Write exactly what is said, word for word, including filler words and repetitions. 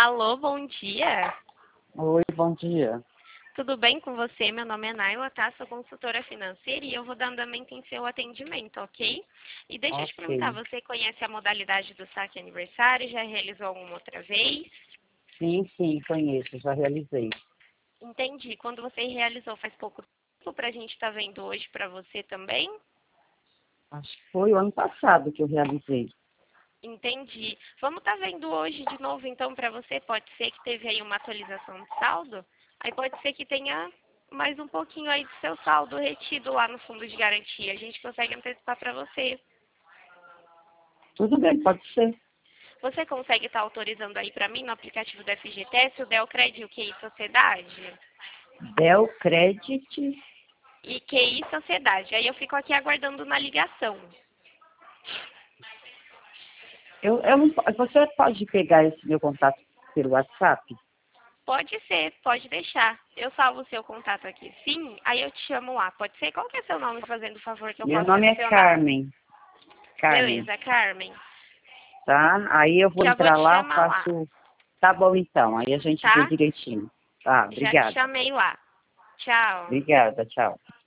Alô, bom dia. Oi, bom dia. Tudo bem com você? Meu nome é Naila, tá? Sou consultora financeira e eu vou dar andamento em seu atendimento, ok? E deixa eu te perguntar, Ok. você conhece a modalidade do saque aniversário? Já realizou alguma outra vez? Sim, sim, conheço, já realizei. Entendi. Quando você realizou faz pouco tempo, pra gente estar vendo hoje pra você também? Acho que foi o ano passado que eu realizei. Entendi. Vamos estar vendo hoje de novo, então, para você. Pode ser que teve aí uma atualização de saldo. Aí pode ser que tenha mais um pouquinho aí do seu saldo retido lá no fundo de garantia. A gente consegue antecipar para você. Tudo bem, pode ser. Você consegue estar autorizando aí para mim no aplicativo do F G T S o Delcred e o Q I Sociedade? Del Credit. E Q I Sociedade. Aí eu fico aqui aguardando na ligação. Eu, eu não, po- você pode pegar esse meu contato pelo WhatsApp? Pode ser, pode deixar. Eu salvo o seu contato aqui. Sim, aí eu te chamo lá. Pode ser? Qual que é seu nome, fazendo o favor, que eu Meu posso nome é adicionar? Carmen. Carmen, Beleza, Carmen. tá? Aí eu vou Já vou entrar te lá, chamar lá, faço... Tá bom, então. Aí a gente vê tá? direitinho. Tá, Já te obrigada. chamei lá. Tchau. Obrigada, tchau.